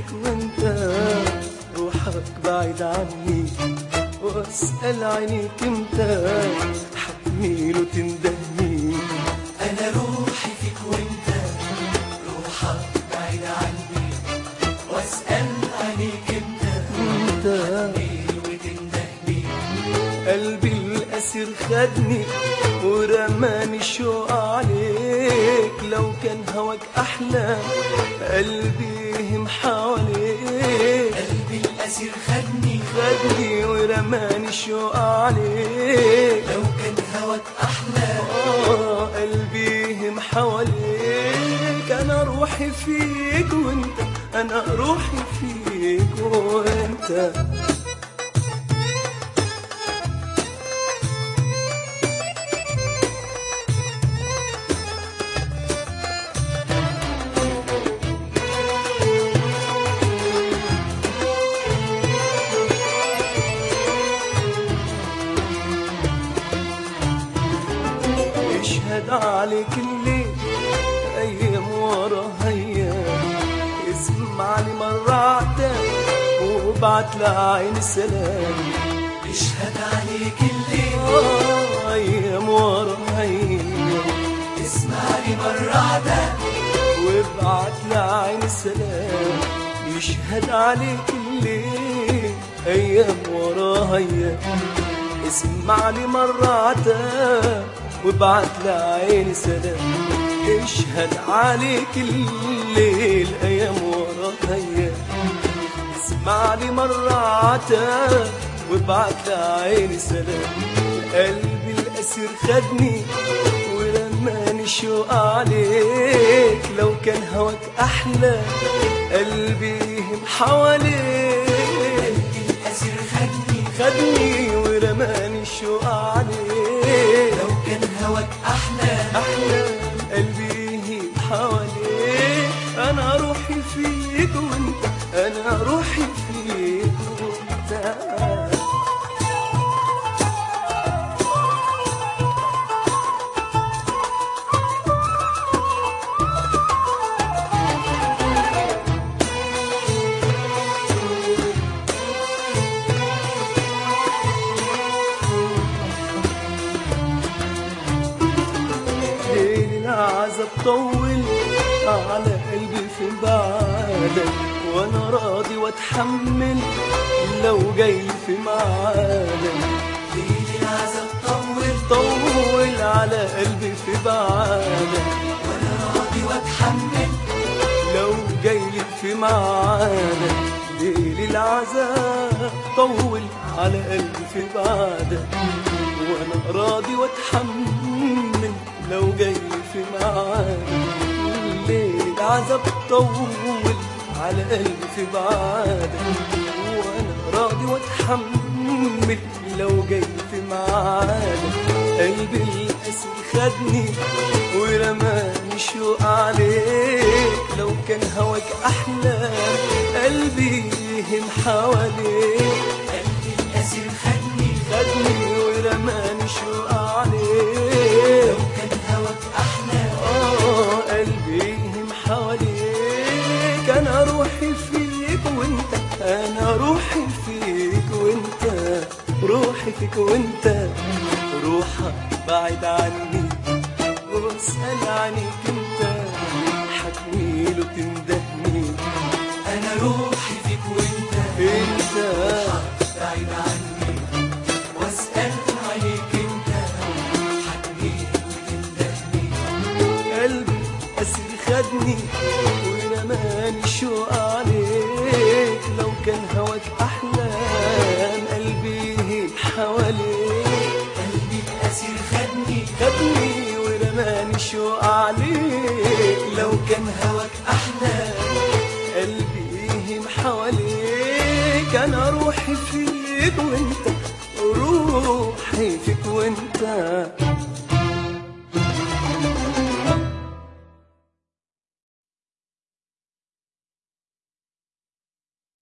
وانت روحك بعيد عني، واسأل عينيك امتى حتميل وتندهني. أنا روحي فيك وانت روحك بعيد عني، واسأل عينيك امتى حتميل وتندهني. قلبي الأسير خدني ورماني الشوق عليك، لو كان هواك أحلام قلبي يهم حواليك. قلبي الأسير خدني ورماني الشوق عليك، لو كان هواك أحلام قلبي يهم حواليك. أنا روحي فيك وانت، أنا روحي فيك وانت. يشهد عليك الليل أيام ورا أيام، اسمع لي مرة عتاب وابعت لعين سلام. يشهد عليك الليل أيام ورا أيام، اسمع لي مرة عتاب وابعت لعين سلام. يشهد عليك الليل أيام ورا أيام، اسمع لي مرة عتاب وابعت لعين سلام. يشهد عليك الليل أيام ورا أيام، اسمع لي مرة عتاب وابعت لعين سلام. قلبي الأسير خدني ورماني الشوق عليك، لو كان هواك أحلى قلبي يهم حواليك. قلبي الأسير خدني ورماني الشوق عليك، لو كان هواك أحلام قلبي يهم حواليك. أنا روحي فيك وانت، أنا روحي فيك وانت. العذاب طول على قلبي في بعدك، وانا راضي واتحمل لو جاي في ميعادك. ليل العذاب طول على قلبي في بعدك، وانا راضي واتحمل لو جاي في ميعادك. ليل العذاب طول على قلبي في بعدك، وانا راضي واتحمل لو جاي في ميعادك. ليل العذاب طول على قلبي في بعدك، وانا راضي واتحمل لو جاي في ميعادك. قلبي الأسير خدني ورماني الشوق عليك، لو كان هواك أحلام قلبي يهم حواليك. قلبي الأسير خدني ورماني الشوق عليك، لو كان هواك أحلام قلبي يهم حواليك. أنا روحي فيك وانت، أنا روحي فيك وانت، روحي فيك وانت. روحك بعيد عني واسأل عنيك انت حتميل وتندهني. أنا روحي فيك وانت بعيد عني، واسأل عليك انت حتميل وتندهني. قلبي أسير خدني ورماني الشوق عليك، لو كان هواك أحلام قلبي يهم حواليك. قلبي الأسير خدني ورماني الشوق عليك، لو كان هواك أحلام قلبي يهم حواليك. أنا روحي فيك وانت، روحي فيك وانت.